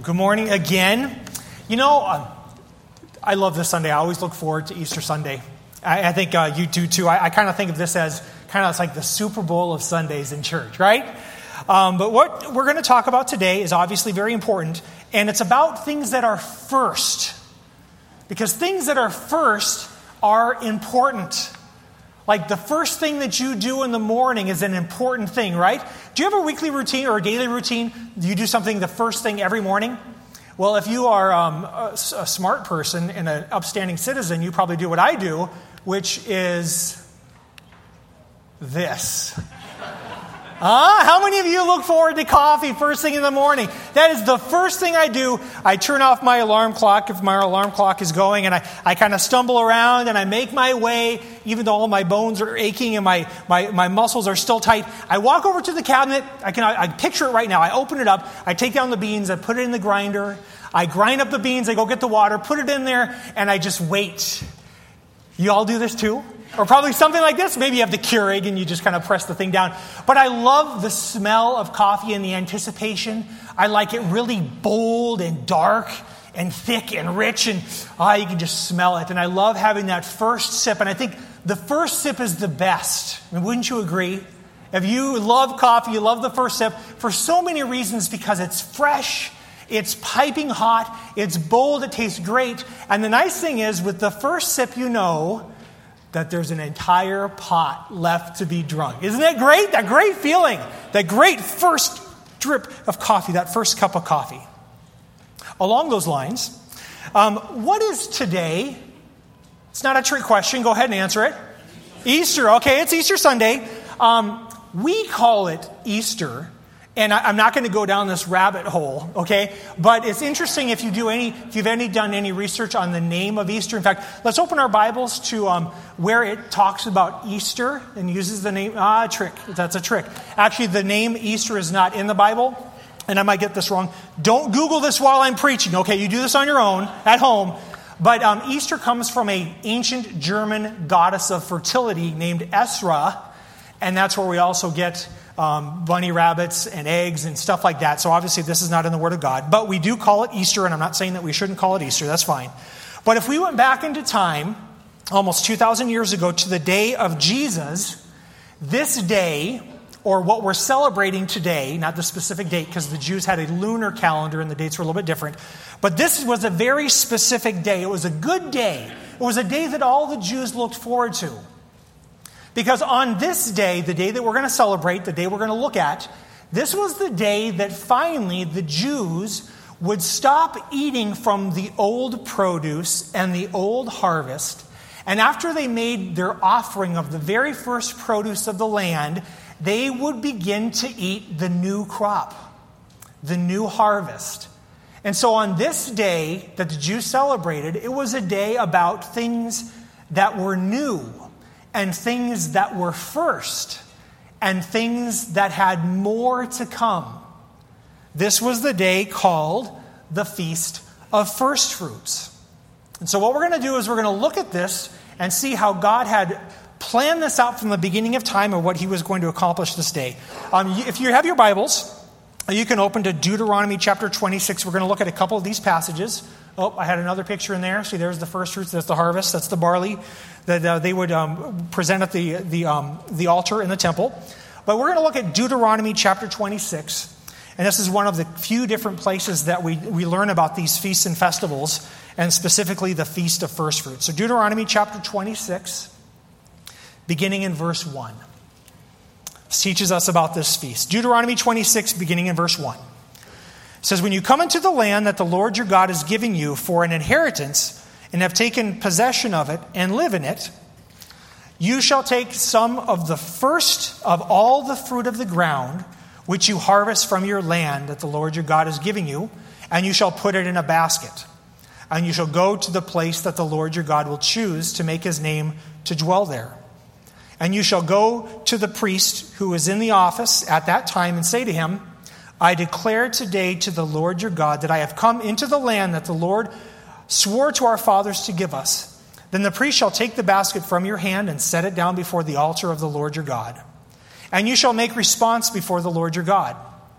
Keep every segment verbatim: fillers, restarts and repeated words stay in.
Well, good morning again. You know, uh, I love this Sunday. I always look forward to Easter Sunday. I, I think uh, you do too. I, I kind of think of this as kind of like the Super Bowl of Sundays in church, right? Um, but what we're going to talk about today is obviously very important, and it's about things that are first. Because things that are first are important. Like the first thing that you do in the morning is an important thing, right? Do you have a weekly routine or a daily routine? Do you do something the first thing every morning? Well, if you are um, a, a smart person and an upstanding citizen, you probably do what I do, which is this. Ah, how many of you look forward to coffee first thing in the morning? That is the first thing I do. I turn off my alarm clock if my alarm clock is going, and I, I kind of stumble around and I make my way, even though all my bones are aching and my, my, my muscles are still tight. I walk over to the cabinet. I can I, I picture it right now. I open it up. I take down the beans. I put it in the grinder. I grind up the beans. I go get the water, put it in there, and I just wait. You all do this too? Or probably something like this. Maybe you have the Keurig and you just kind of press the thing down. But I love the smell of coffee and the anticipation. I like it really bold and dark and thick and rich. And ah, you can just smell it. And I love having that first sip. And I think the first sip is the best. I mean, wouldn't you agree? If you love coffee, you love the first sip for so many reasons, because it's fresh. It's piping hot. It's bold. It tastes great. And the nice thing is, with the first sip, you know that there's an entire pot left to be drunk. Isn't that great? That great feeling. That great first drip of coffee, that first cup of coffee. Along those lines, um, what is today? It's not a trick question. Go ahead and answer it. Easter. Okay, it's Easter Sunday. Um, we call it Easter. And I, I'm not going to go down this rabbit hole, okay? But it's interesting if you do any, if you've any done any research on the name of Easter. In fact, let's open our Bibles to um, where it talks about Easter and uses the name. Ah, trick. That's a trick. Actually, the name Easter is not in the Bible, and I might get this wrong. Don't Google this while I'm preaching, okay? You do this on your own at home. But um, Easter comes from an ancient German goddess of fertility named Esra, and that's where we also get Um, bunny rabbits and eggs and stuff like that. So obviously this is not in the Word of God. But we do call it Easter, and I'm not saying that we shouldn't call it Easter. That's fine. But if we went back into time, almost two thousand years ago, to the day of Jesus, this day, or what we're celebrating today, not the specific date, because the Jews had a lunar calendar and the dates were a little bit different, but this was a very specific day. It was a good day. It was a day that all the Jews looked forward to. Because on this day, the day that we're going to celebrate, the day we're going to look at, this was the day that finally the Jews would stop eating from the old produce and the old harvest. And after they made their offering of the very first produce of the land, they would begin to eat the new crop, the new harvest. And so on this day that the Jews celebrated, it was a day about things that were new, and things that were first, and things that had more to come. This was the day called the Feast of First Fruits. And so what we're going to do is we're going to look at this and see how God had planned this out from the beginning of time and what he was going to accomplish this day. Um, if you have your Bibles, you can open to Deuteronomy chapter twenty-six. We're going to look at a couple of these passages. Oh, I had another picture in there. See, there's the first fruits. That's the harvest. That's the barley that uh, they would um, present at the the um, the altar in the temple. But we're going to look at Deuteronomy chapter twenty-six. And this is one of the few different places that we, we learn about these feasts and festivals, and specifically the Feast of First Fruits. So Deuteronomy chapter twenty-six, beginning in verse one. This teaches us about this feast. Deuteronomy twenty-six, beginning in verse one. It says, "When you come into the land that the Lord your God is giving you for an inheritance, and have taken possession of it, and live in it, you shall take some of the first of all the fruit of the ground, which you harvest from your land that the Lord your God is giving you, and you shall put it in a basket. And you shall go to the place that the Lord your God will choose to make his name to dwell there. And you shall go to the priest who is in the office at that time and say to him, I declare today to the Lord your God that I have come into the land that the Lord swore to our fathers to give us. Then the priest shall take the basket from your hand and set it down before the altar of the Lord your God. And you shall make response before the Lord your God.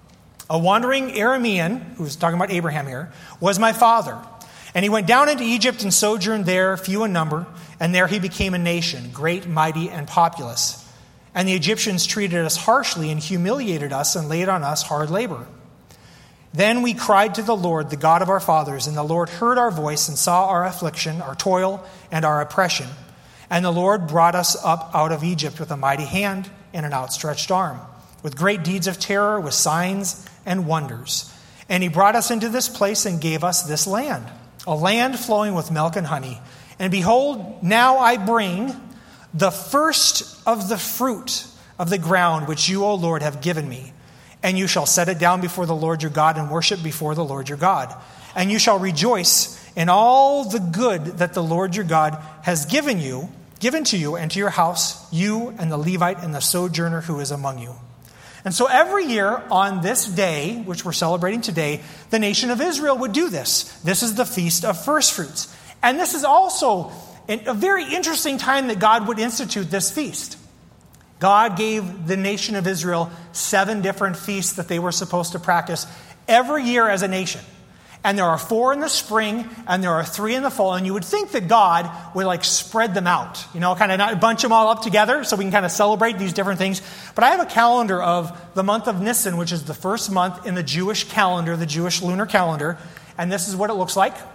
A wandering Aramean," who's talking about Abraham here, "was my father. And he went down into Egypt and sojourned there, few in number, and there he became a nation, great, mighty, and populous. And the Egyptians treated us harshly and humiliated us and laid on us hard labor. Then we cried to the Lord, the God of our fathers, and the Lord heard our voice and saw our affliction, our toil, and our oppression. And the Lord brought us up out of Egypt with a mighty hand and an outstretched arm, with great deeds of terror, with signs and wonders. And he brought us into this place and gave us this land, a land flowing with milk and honey. And behold, now I bring the first of the fruit of the ground which you, O Lord, have given me. And you shall set it down before the Lord your God and worship before the Lord your God. And you shall rejoice in all the good that the Lord your God has given you, given to you and to your house, you and the Levite and the sojourner who is among you." And so every year on this day, which we're celebrating today, the nation of Israel would do this. This is the Feast of First Fruits. And this is also a very interesting time that God would institute this feast. God gave the nation of Israel seven different feasts that they were supposed to practice every year as a nation. And there are four in the spring, and there are three in the fall. And you would think that God would like spread them out, you know, kind of not bunch them all up together so we can kind of celebrate these different things. But I have a calendar of the month of Nisan, which is the first month in the Jewish calendar, the Jewish lunar calendar. And this is what it looks like.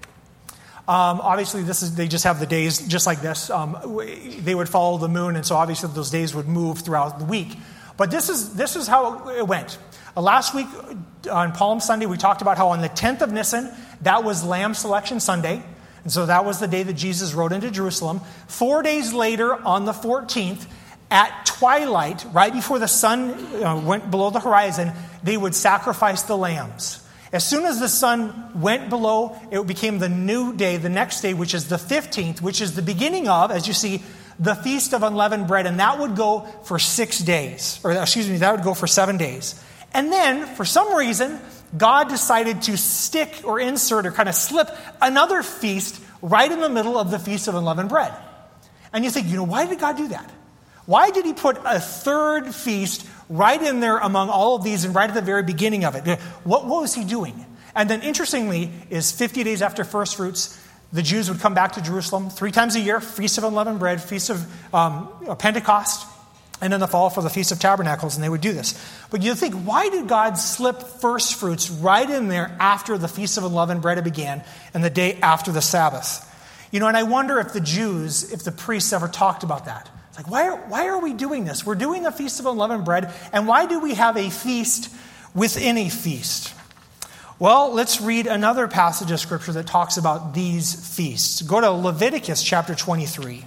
Um, obviously, this is they just have the days just like this. Um, they would follow the moon, and so obviously those days would move throughout the week. But this is this is how it went. Uh, last week on Palm Sunday, we talked about how on the tenth of Nisan, that was Lamb Selection Sunday. And so that was the day that Jesus rode into Jerusalem. Four days later, on the fourteenth, at twilight, right before the sun uh, went below the horizon, they would sacrifice the lambs. As soon as the sun went below, it became the new day, the next day, which is the fifteenth, which is the beginning of, as you see, the Feast of Unleavened Bread. And that would go for six days. Or excuse me, that would go for seven days. And then, for some reason, God decided to stick or insert or kind of slip another feast right in the middle of the Feast of Unleavened Bread. And you think, you know, why did God do that? Why did he put a third feast right in there among all of these and right at the very beginning of it? What, what was he doing? And then interestingly is fifty days after first fruits, the Jews would come back to Jerusalem three times a year, Feast of Unleavened Bread, Feast of um, Pentecost, and in the fall for the Feast of Tabernacles, and they would do this. But you think, why did God slip first fruits right in there after the Feast of Unleavened Bread began and the day after the Sabbath? You know, and I wonder if the Jews, if the priests ever talked about that. It's like, why are, why are we doing this? We're doing the Feast of Unleavened Bread, and why do we have a feast within a feast? Well, let's read another passage of Scripture that talks about these feasts. Go to Leviticus chapter twenty-three.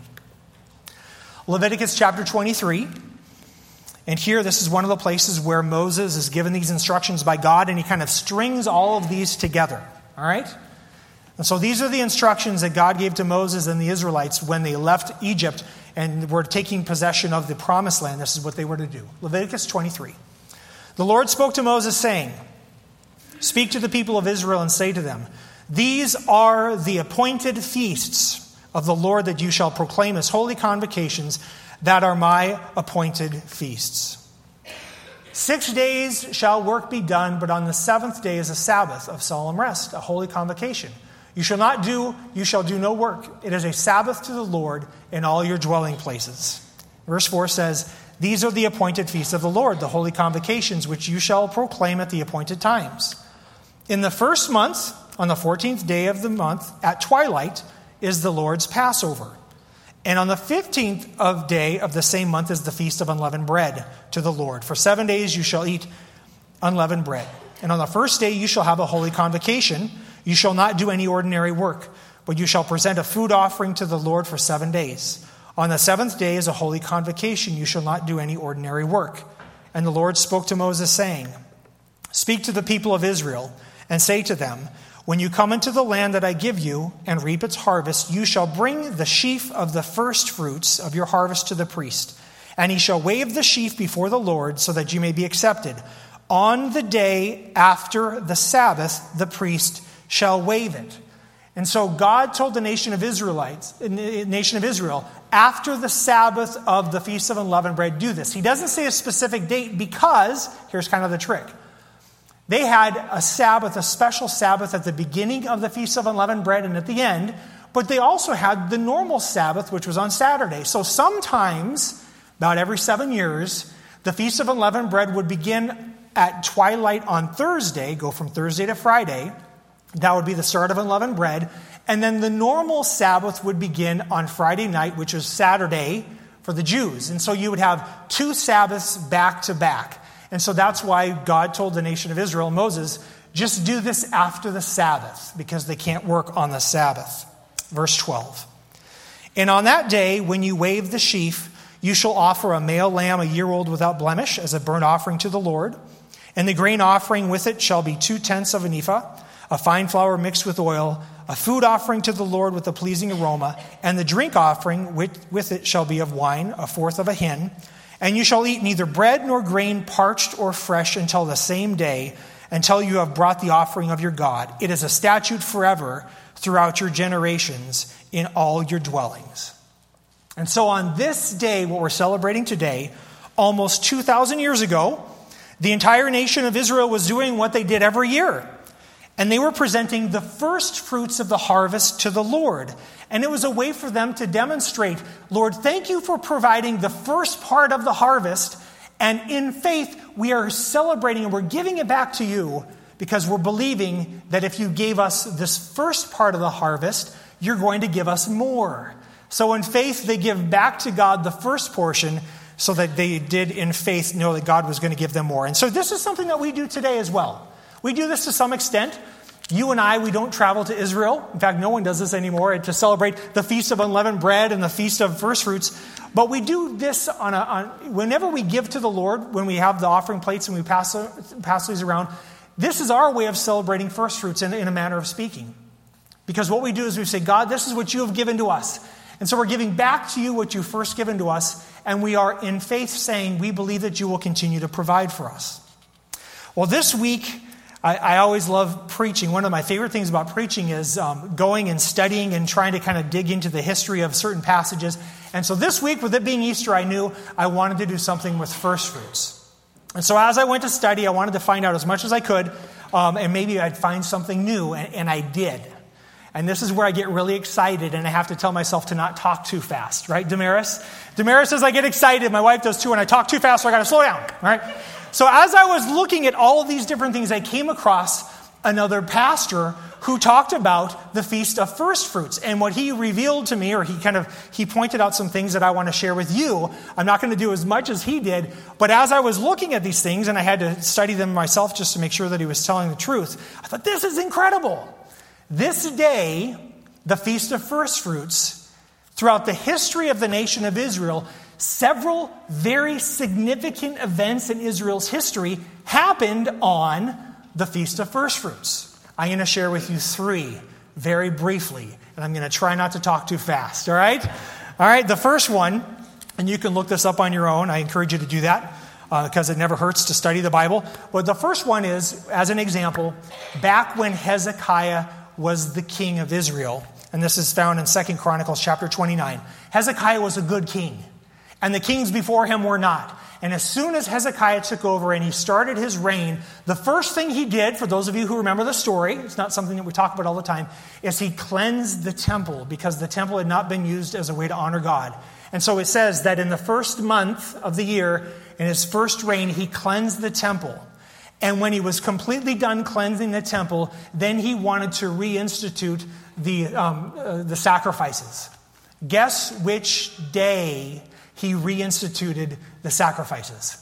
Leviticus chapter twenty-three. And here, this is one of the places where Moses is given these instructions by God, and he kind of strings all of these together. All right? And so these are the instructions that God gave to Moses and the Israelites when they left Egypt and were taking possession of the promised land. This is what they were to do. Leviticus twenty-three. The Lord spoke to Moses, saying, "Speak to the people of Israel and say to them, these are the appointed feasts of the Lord that you shall proclaim as holy convocations, that are my appointed feasts. Six days shall work be done, but on the seventh day is a Sabbath of solemn rest, a holy convocation. You shall not do, you shall do no work. It is a Sabbath to the Lord in all your dwelling places." Verse four says, "These are the appointed feasts of the Lord, the holy convocations, which you shall proclaim at the appointed times. In the first month, on the fourteenth day of the month, at twilight, is the Lord's Passover. And on the fifteenth of day of the same month is the Feast of Unleavened Bread to the Lord. For seven days you shall eat unleavened bread. And on the first day you shall have a holy convocation. You shall not do any ordinary work, but you shall present a food offering to the Lord for seven days. On the seventh day is a holy convocation. You shall not do any ordinary work." And the Lord spoke to Moses, saying, "Speak to the people of Israel and say to them, when you come into the land that I give you and reap its harvest, you shall bring the sheaf of the first fruits of your harvest to the priest, and he shall wave the sheaf before the Lord so that you may be accepted. On the day after the Sabbath, the priest shall wave it." And so God told the nation of Israelites, nation of Israel, after the Sabbath of the Feast of Unleavened Bread, do this. He doesn't say a specific date because, here's kind of the trick. They had a Sabbath, a special Sabbath at the beginning of the Feast of Unleavened Bread and at the end, but they also had the normal Sabbath, which was on Saturday. So sometimes, about every seven years, the Feast of Unleavened Bread would begin at twilight on Thursday, go from Thursday to Friday. That would be the start of Unleavened Bread. And then the normal Sabbath would begin on Friday night, which is Saturday for the Jews. And so you would have two Sabbaths back to back. And so that's why God told the nation of Israel, Moses, just do this after the Sabbath, because they can't work on the Sabbath. Verse twelve. And on that day, when you wave the sheaf, you shall offer a male lamb a year old without blemish as a burnt offering to the Lord. And the grain offering with it shall be two-tenths of an ephah, a fine flour mixed with oil, a food offering to the Lord with a pleasing aroma, and the drink offering with, with it shall be of wine, a fourth of a hin. And you shall eat neither bread nor grain parched or fresh until the same day, until you have brought the offering of your God. It is a statute forever throughout your generations in all your dwellings. And so on this day, what we're celebrating today, almost two thousand years ago, the entire nation of Israel was doing what they did every year. And they were presenting the first fruits of the harvest to the Lord. And it was a way for them to demonstrate, Lord, thank you for providing the first part of the harvest. And in faith, we are celebrating and we're giving it back to you because we're believing that if you gave us this first part of the harvest, you're going to give us more. So in faith, they give back to God the first portion so that they did in faith know that God was going to give them more. And so this is something that we do today as well. We do this to some extent. You and I, we don't travel to Israel. In fact, no one does this anymore to celebrate the Feast of Unleavened Bread and the Feast of First Fruits. But we do this on a, on, whenever we give to the Lord, when we have the offering plates and we pass, pass these around, this is our way of celebrating first fruits in, in a manner of speaking. Because what we do is we say, God, this is what you have given to us. And so we're giving back to you what you first given to us. And we are in faith saying we believe that you will continue to provide for us. Well, this week, I, I always love preaching. One of my favorite things about preaching is um, going and studying and trying to kind of dig into the history of certain passages. And so this week, with it being Easter, I knew I wanted to do something with first fruits. And so as I went to study, I wanted to find out as much as I could, um, and maybe I'd find something new, and, and I did. And this is where I get really excited, and I have to tell myself to not talk too fast, right, Damaris? Damaris says I get excited. My wife does too, and I talk too fast, so I got to slow down, right? So as I was looking at all of these different things, I came across another pastor who talked about the Feast of First Fruits. And what he revealed to me, or he kind of, he pointed out some things that I want to share with you. I'm not going to do as much as he did, but as I was looking at these things, and I had to study them myself just to make sure that he was telling the truth, I thought, this is incredible. This day, the Feast of First Fruits, throughout the history of the nation of Israel, several very significant events in Israel's history happened on the Feast of First Fruits. I'm going to share with you three very briefly, and I'm going to try not to talk too fast, all right? All right, the first one, and you can look this up on your own. I encourage you to do that because uh, it never hurts to study the Bible. But the first one is, as an example, back when Hezekiah was the king of Israel, and this is found in Second Chronicles chapter twenty-nine. Hezekiah was a good king, and the kings before him were not. And as soon as Hezekiah took over and he started his reign, the first thing he did, for those of you who remember the story, it's not something that we talk about all the time, is he cleansed the temple because the temple had not been used as a way to honor God. And so it says that in the first month of the year, in his first reign, he cleansed the temple. And when he was completely done cleansing the temple, then he wanted to reinstitute the, um, uh, the sacrifices. Guess which day he reinstituted the sacrifices?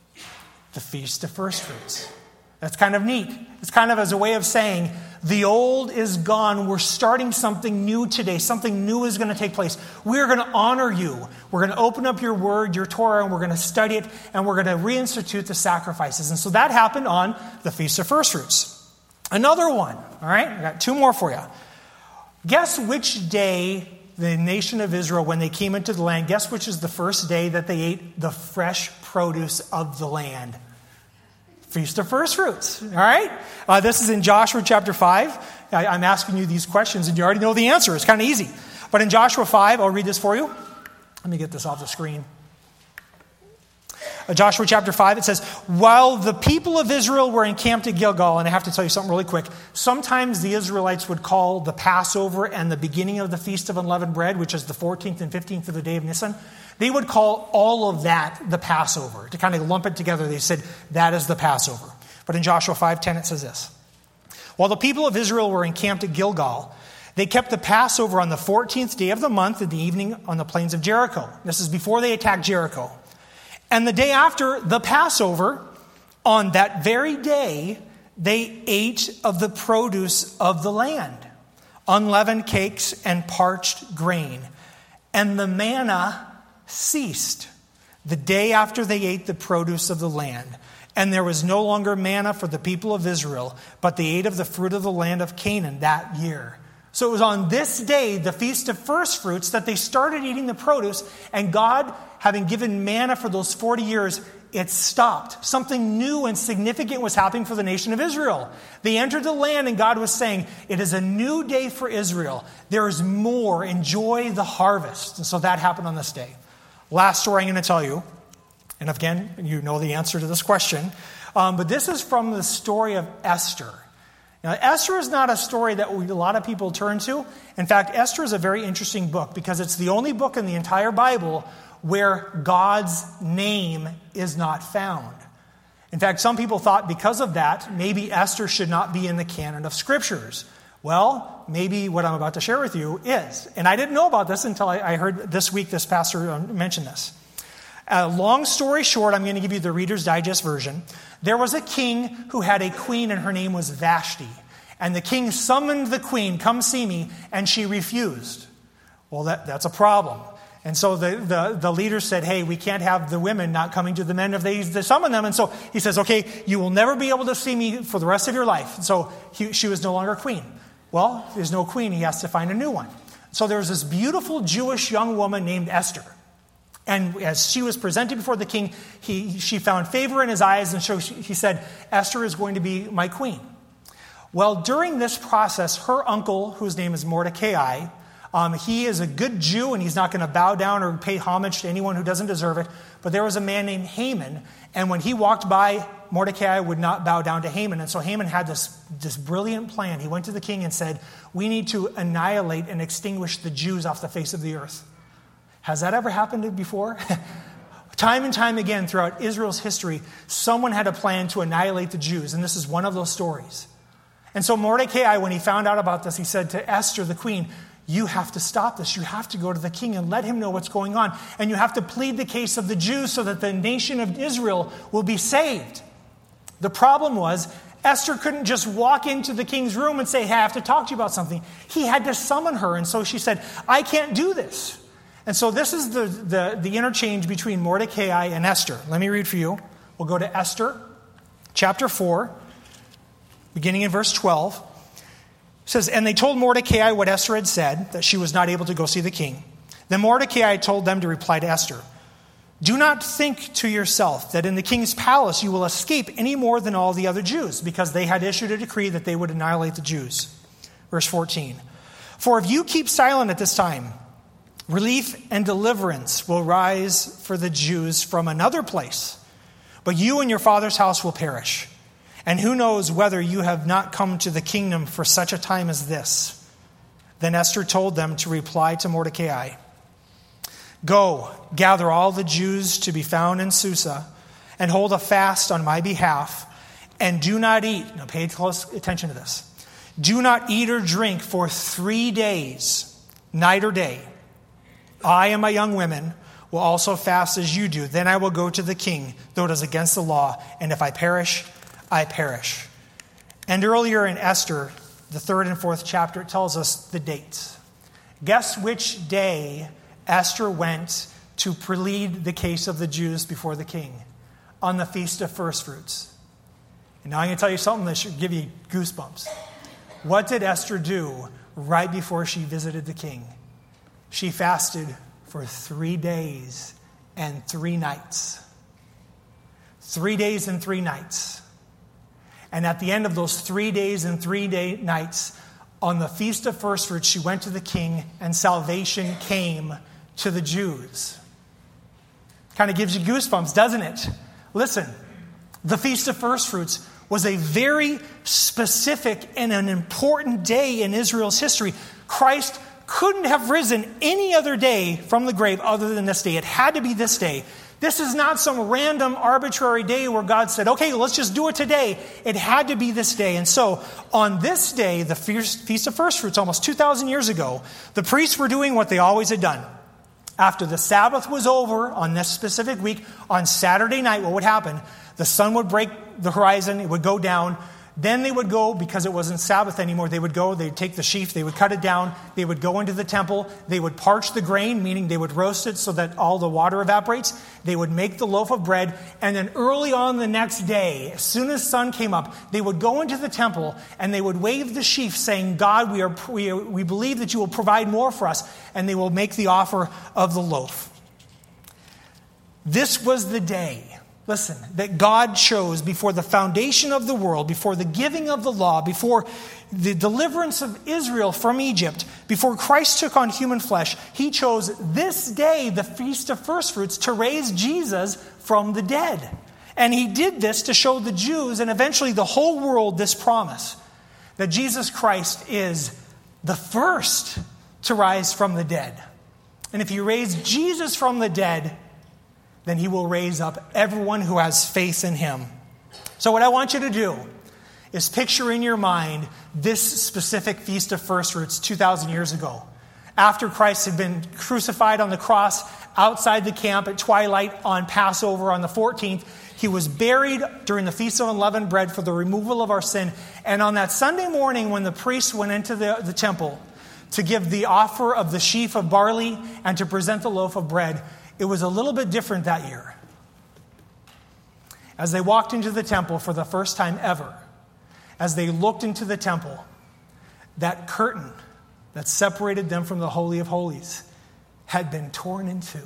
The Feast of First Fruits. That's kind of neat. It's kind of as a way of saying, the old is gone. We're starting something new today. Something new is going to take place. We're going to honor you. We're going to open up your word, your Torah, and we're going to study it, and we're going to reinstitute the sacrifices. And so that happened on the Feast of First Fruits. Another one, all right? I got two more for you. Guess which day the nation of Israel, when they came into the land, guess which is the first day that they ate the fresh produce of the land? Feast of First Fruits, all right? Uh, this is in Joshua chapter five. I, I'm asking you these questions, and you already know the answer. It's kind of easy. But in Joshua five, I'll read this for you. Let me get this off the screen. Joshua chapter five, it says, while the people of Israel were encamped at Gilgal, and I have to tell you something really quick, sometimes the Israelites would call the Passover and the beginning of the Feast of Unleavened Bread, which is the fourteenth and fifteenth of the day of Nisan, they would call all of that the Passover. To kind of lump it together, they said, that is the Passover. But in Joshua five ten, it says this, while the people of Israel were encamped at Gilgal, they kept the Passover on the fourteenth day of the month in the evening on the plains of Jericho. This is before they attacked Jericho. And the day after the Passover, on that very day, they ate of the produce of the land, unleavened cakes and parched grain. And the manna ceased the day after they ate the produce of the land. And there was no longer manna for the people of Israel, but they ate of the fruit of the land of Canaan that year. So it was on this day, the Feast of First Fruits, that they started eating the produce, and God, having given manna for those forty years, it stopped. Something new and significant was happening for the nation of Israel. They entered the land, and God was saying, it is a new day for Israel. There is more. Enjoy the harvest. And so that happened on this day. Last story I'm going to tell you, and again, you know the answer to this question, um, but this is from the story of Esther. Now, Esther is not a story that we, a lot of people turn to. In fact, Esther is a very interesting book because it's the only book in the entire Bible where God's name is not found. In fact, some people thought because of that, maybe Esther should not be in the canon of scriptures. Well, maybe what I'm about to share with you is. And I didn't know about this until I, I heard this week this pastor mention this. Uh, long story short, I'm going to give you the Reader's Digest version. There was a king who had a queen, and her name was Vashti. And the king summoned the queen, come see me, and she refused. Well, that, that's a problem. And so the, the, the leader said, hey, we can't have the women not coming to the men if they, they summon them. And so he says, okay, you will never be able to see me for the rest of your life. And so he, she was no longer queen. Well, if there's no queen, he has to find a new one. So there was this beautiful Jewish young woman named Esther. And as she was presented before the king, he, she found favor in his eyes, and so she, he said, Esther is going to be my queen. Well, during this process, her uncle, whose name is Mordecai, um, he is a good Jew, and he's not going to bow down or pay homage to anyone who doesn't deserve it. But there was a man named Haman, and when he walked by, Mordecai would not bow down to Haman. And so Haman had this, this brilliant plan. He went to the king and said, we need to annihilate and extinguish the Jews off the face of the earth. Has that ever happened before? Time and time again throughout Israel's history, someone had a plan to annihilate the Jews, and this is one of those stories. And so Mordecai, when he found out about this, he said to Esther, the queen, you have to stop this. You have to go to the king and let him know what's going on. And you have to plead the case of the Jews so that the nation of Israel will be saved. The problem was, Esther couldn't just walk into the king's room and say, hey, I have to talk to you about something. He had to summon her, and so she said, I can't do this. And so this is the, the, the interchange between Mordecai and Esther. Let me read for you. We'll go to Esther, chapter four, beginning in verse twelve. It says, and they told Mordecai what Esther had said, that she was not able to go see the king. Then Mordecai told them to reply to Esther, do not think to yourself that in the king's palace you will escape any more than all the other Jews, because they had issued a decree that they would annihilate the Jews. Verse fourteen, for if you keep silent at this time, relief and deliverance will rise for the Jews from another place, but you and your father's house will perish. And who knows whether you have not come to the kingdom for such a time as this? Then Esther told them to reply to Mordecai, go, gather all the Jews to be found in Susa, and hold a fast on my behalf, and do not eat. Now pay close attention to this. Do not eat or drink for three days, night or day. I and my young women will also fast as you do. Then I will go to the king, though it is against the law. And if I perish, I perish. And earlier in Esther, the third and fourth chapter, it tells us the dates. Guess which day Esther went to plead the case of the Jews before the king? On the Feast of First Fruits. And now I'm going to tell you something that should give you goosebumps. What did Esther do right before she visited the king? She fasted for three days and three nights. Three days and three nights. And at the end of those three days and three day nights, on the Feast of First Fruits, she went to the king, and salvation came to the Jews. Kind of gives you goosebumps, doesn't it? Listen, the Feast of First Fruits was a very specific and an important day in Israel's history. Christ couldn't have risen any other day from the grave other than this day. It had to be this day. This is not some random arbitrary day where God said, okay, let's just do it today. It had to be this day. And so on this day, the Feast of First Fruits, almost two thousand years ago, the priests were doing what they always had done. After the Sabbath was over on this specific week, on Saturday night, what would happen? The sun would break the horizon, it would go down. Then they would go, because it wasn't Sabbath anymore, they would go, they'd take the sheaf, they would cut it down, they would go into the temple, they would parch the grain, meaning they would roast it so that all the water evaporates. They would make the loaf of bread, and then early on the next day, as soon as sun came up, they would go into the temple and they would wave the sheaf saying, God, we, are, we, are, we believe that you will provide more for us, and they will make the offer of the loaf. This was the day, listen, that God chose before the foundation of the world, before the giving of the law, before the deliverance of Israel from Egypt, before Christ took on human flesh. He chose this day, the Feast of First Fruits, to raise Jesus from the dead. And he did this to show the Jews and eventually the whole world this promise, that Jesus Christ is the first to rise from the dead. And if you raise Jesus from the dead, then he will raise up everyone who has faith in him. So what I want you to do is picture in your mind this specific Feast of First Fruits two thousand years ago. After Christ had been crucified on the cross outside the camp at twilight on Passover on the fourteenth, he was buried during the Feast of Unleavened Bread for the removal of our sin. And on that Sunday morning when the priests went into the, the temple to give the offer of the sheaf of barley and to present the loaf of bread, it was a little bit different that year. As they walked into the temple for the first time ever, as they looked into the temple, that curtain that separated them from the Holy of Holies had been torn in two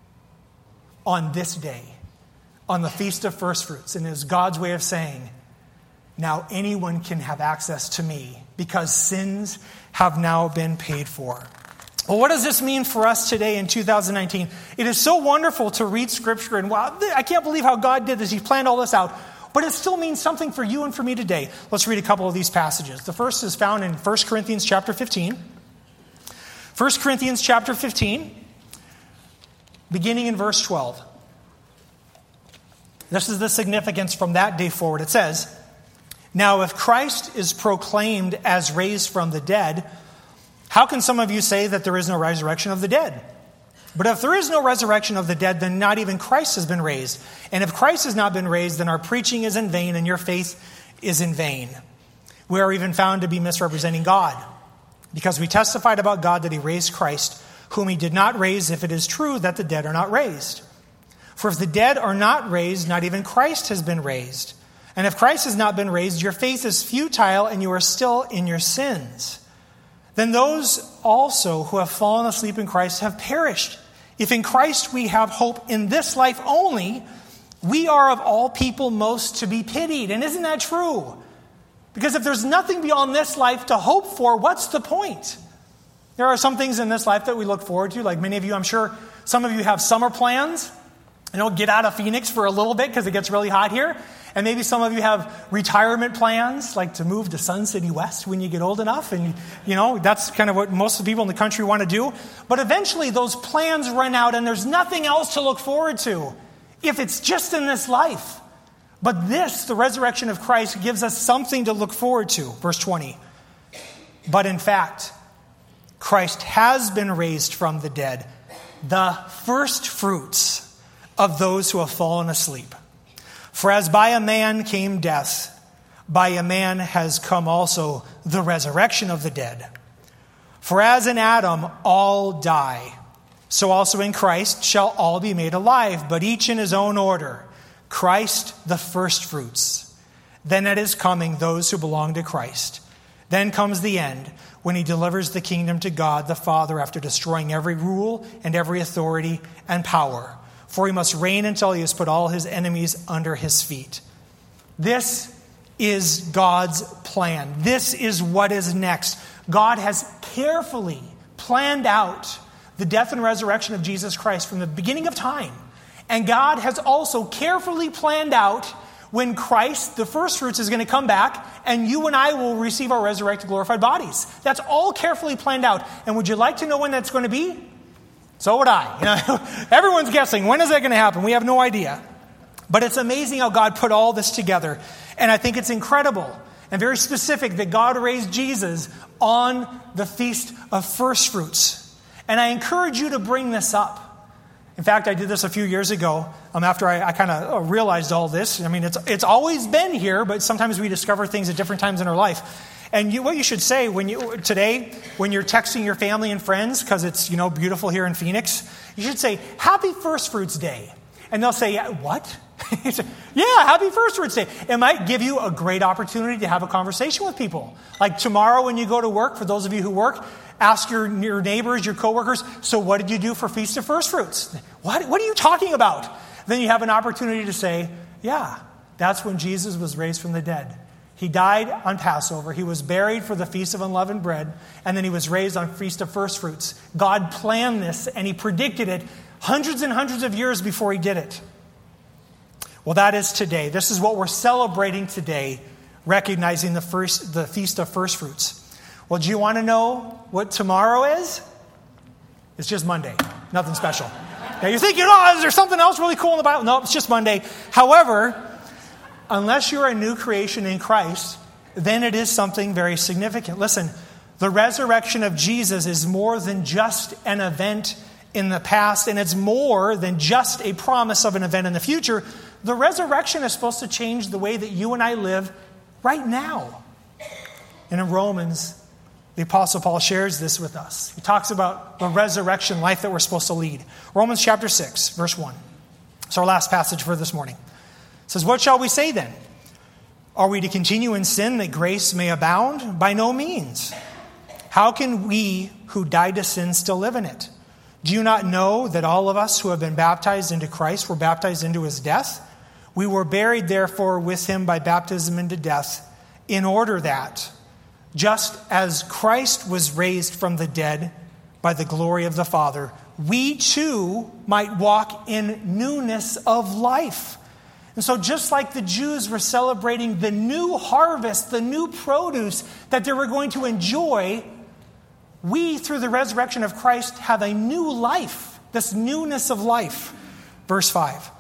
on this day, on the Feast of First Fruits. And it is God's way of saying, now anyone can have access to me because sins have now been paid for. Well, what does this mean for us today in two thousand nineteen? It is so wonderful to read Scripture, and wow, I can't believe how God did this. He planned all this out. But it still means something for you and for me today. Let's read a couple of these passages. The first is found in First Corinthians chapter fifteen. First Corinthians chapter fifteen, beginning in verse twelve. This is the significance from that day forward. It says, now if Christ is proclaimed as raised from the dead, how can some of you say that there is no resurrection of the dead? But if there is no resurrection of the dead, then not even Christ has been raised. And if Christ has not been raised, then our preaching is in vain and your faith is in vain. We are even found to be misrepresenting God, because we testified about God that he raised Christ, whom he did not raise, if it is true that the dead are not raised. For if the dead are not raised, not even Christ has been raised. And if Christ has not been raised, your faith is futile and you are still in your sins. Then those also who have fallen asleep in Christ have perished. If in Christ we have hope in this life only, we are of all people most to be pitied. And isn't that true? Because if there's nothing beyond this life to hope for, what's the point? There are some things in this life that we look forward to. Like many of you, I'm sure some of you have summer plans. You know, get out of Phoenix for a little bit because it gets really hot here. And maybe some of you have retirement plans, like to move to Sun City West when you get old enough. And, you know, that's kind of what most of the people in the country want to do. But eventually those plans run out and there's nothing else to look forward to if it's just in this life. But this, the resurrection of Christ, gives us something to look forward to. Verse twenty. But in fact, Christ has been raised from the dead, the first fruits of those who have fallen asleep. For as by a man came death, by a man has come also the resurrection of the dead. For as in Adam all die, so also in Christ shall all be made alive, but each in his own order. Christ the firstfruits. Then at his coming those who belong to Christ. Then comes the end, when he delivers the kingdom to God the Father after destroying every rule and every authority and power. For he must reign until he has put all his enemies under his feet. This is God's plan. This is what is next. God has carefully planned out the death and resurrection of Jesus Christ from the beginning of time. And God has also carefully planned out when Christ, the first fruits, is going to come back, and you and I will receive our resurrected, glorified bodies. That's all carefully planned out. And would you like to know when that's going to be? So would I. You know, everyone's guessing. When is that going to happen? We have no idea. But it's amazing how God put all this together. And I think it's incredible and very specific that God raised Jesus on the Feast of First Fruits. And I encourage you to bring this up. In fact, I did this a few years ago um, after I, I kind of realized all this. I mean, it's it's always been here, but sometimes we discover things at different times in our life. And you, what you should say when you today, when you're texting your family and friends, because it's, you know, beautiful here in Phoenix, you should say, Happy First Fruits Day. And they'll say, what? Yeah, Happy First Fruits Day. It might give you a great opportunity to have a conversation with people. Like tomorrow when you go to work, for those of you who work, ask your, your neighbors, your coworkers, so what did you do for Feast of First Fruits? What, what are you talking about? Then you have an opportunity to say, yeah, that's when Jesus was raised from the dead. He died on Passover. He was buried for the Feast of Unleavened Bread. And then he was raised on Feast of First Fruits. God planned this and he predicted it hundreds and hundreds of years before he did it. Well, that is today. This is what we're celebrating today, recognizing the first, the Feast of First Fruits. Well, do you want to know what tomorrow is? It's just Monday. Nothing special. Now you're thinking, oh, is there something else really cool in the Bible? No, it's just Monday. However, unless you're a new creation in Christ, then it is something very significant. Listen, the resurrection of Jesus is more than just an event in the past, and it's more than just a promise of an event in the future. The resurrection is supposed to change the way that you and I live right now. And in Romans, the Apostle Paul shares this with us. He talks about the resurrection life that we're supposed to lead. Romans chapter six, verse one. It's our last passage for this morning. It says, what shall we say then? Are we to continue in sin that grace may abound? By no means. How can we who died to sin still live in it? Do you not know that all of us who have been baptized into Christ were baptized into his death? We were buried, therefore, with him by baptism into death, in order that, just as Christ was raised from the dead by the glory of the Father, we too might walk in newness of life. And so just like the Jews were celebrating the new harvest, the new produce that they were going to enjoy, we, through the resurrection of Christ, have a new life, this newness of life. Verse five.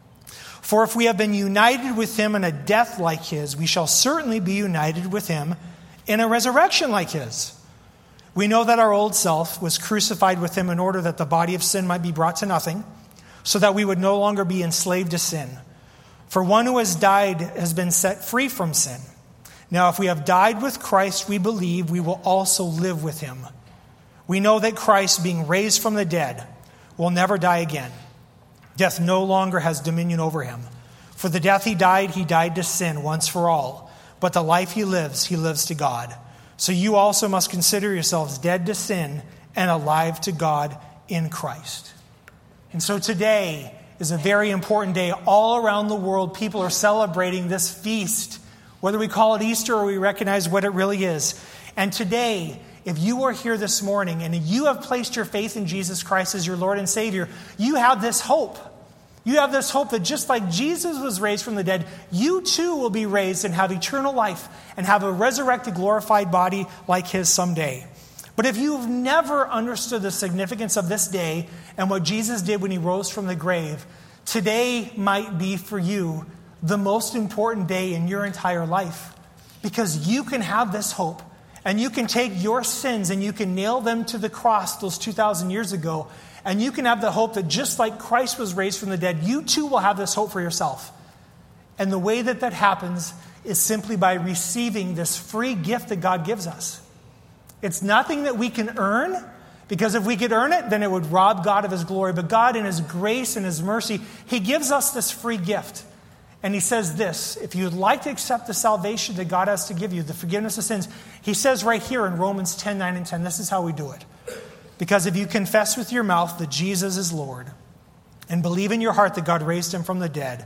For if we have been united with him in a death like his, we shall certainly be united with him in a resurrection like his. We know that our old self was crucified with him in order that the body of sin might be brought to nothing, so that we would no longer be enslaved to sin. For one who has died has been set free from sin. Now, if we have died with Christ, we believe we will also live with him. We know that Christ, being raised from the dead, will never die again. Death no longer has dominion over him. For the death he died, he died to sin once for all. But the life he lives, he lives to God. So you also must consider yourselves dead to sin and alive to God in Christ. And so today is a very important day. All around the world, people are celebrating this feast, whether we call it Easter or we recognize what it really is. And today, if you are here this morning and you have placed your faith in Jesus Christ as your Lord and Savior, you have this hope. You have this hope that just like Jesus was raised from the dead, you too will be raised and have eternal life and have a resurrected, glorified body like his someday. But if you've never understood the significance of this day and what Jesus did when he rose from the grave, today might be for you the most important day in your entire life, because you can have this hope and you can take your sins and you can nail them to the cross those two thousand years ago, and you can have the hope that just like Christ was raised from the dead, you too will have this hope for yourself. And the way that that happens is simply by receiving this free gift that God gives us. It's nothing that we can earn, because if we could earn it, then it would rob God of his glory. But God, in his grace and his mercy, he gives us this free gift. And he says this: if you'd like to accept the salvation that God has to give you, the forgiveness of sins, he says right here in Romans ten, nine and ten, this is how we do it. Because if you confess with your mouth that Jesus is Lord and believe in your heart that God raised him from the dead,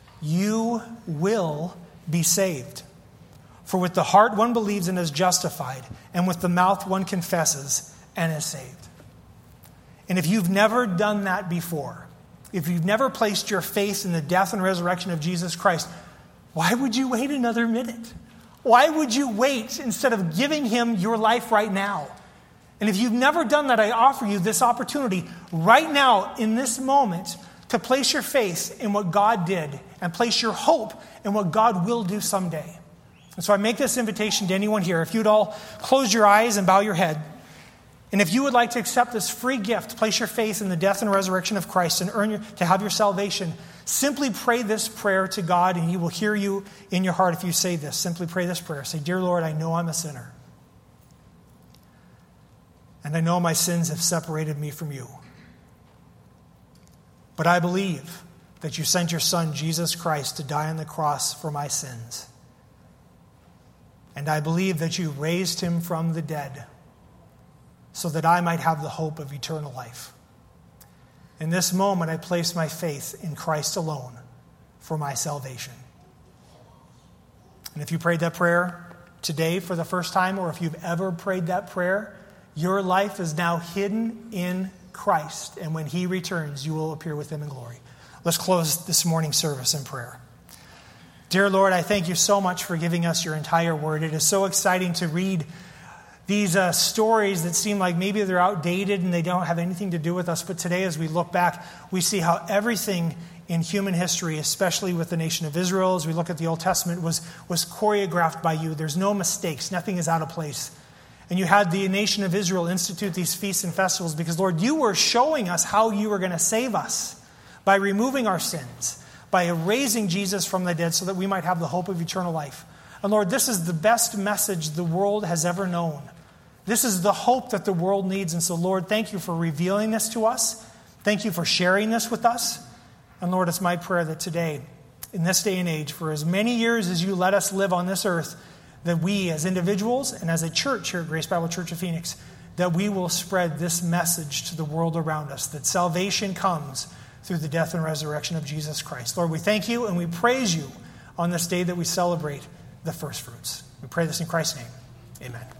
you will be saved. For with the heart one believes and is justified, and with the mouth one confesses and is saved. And if you've never done that before, if you've never placed your faith in the death and resurrection of Jesus Christ, why would you wait another minute? Why would you wait instead of giving him your life right now? And if you've never done that, I offer you this opportunity right now in this moment to place your faith in what God did and place your hope in what God will do someday. And so I make this invitation to anyone here. If you'd all close your eyes and bow your head. And if you would like to accept this free gift, place your faith in the death and resurrection of Christ and earn your, to have your salvation, simply pray this prayer to God and he will hear you in your heart if you say this. Simply pray this prayer. Say, "Dear Lord, I know I'm a sinner. And I know my sins have separated me from you. But I believe that you sent your Son, Jesus Christ, to die on the cross for my sins. And I believe that you raised him from the dead so that I might have the hope of eternal life. In this moment, I place my faith in Christ alone for my salvation." And if you prayed that prayer today for the first time, or if you've ever prayed that prayer, your life is now hidden in Christ. And when he returns, you will appear with him in glory. Let's close this morning's service in prayer. Dear Lord, I thank you so much for giving us your entire word. It is so exciting to read these uh, stories that seem like maybe they're outdated and they don't have anything to do with us. But today, as we look back, we see how everything in human history, especially with the nation of Israel, as we look at the Old Testament, was, was choreographed by you. There's no mistakes. Nothing is out of place. And you had the nation of Israel institute these feasts and festivals because, Lord, you were showing us how you were going to save us by removing our sins, by raising Jesus from the dead so that we might have the hope of eternal life. And Lord, this is the best message the world has ever known. This is the hope that the world needs. And so, Lord, thank you for revealing this to us. Thank you for sharing this with us. And Lord, it's my prayer that today, in this day and age, for as many years as you let us live on this earth, that we as individuals and as a church here at Grace Bible Church of Phoenix, that we will spread this message to the world around us, that salvation comes through the death and resurrection of Jesus Christ. Lord, we thank you and we praise you on this day that we celebrate the first fruits. We pray this in Christ's name. Amen.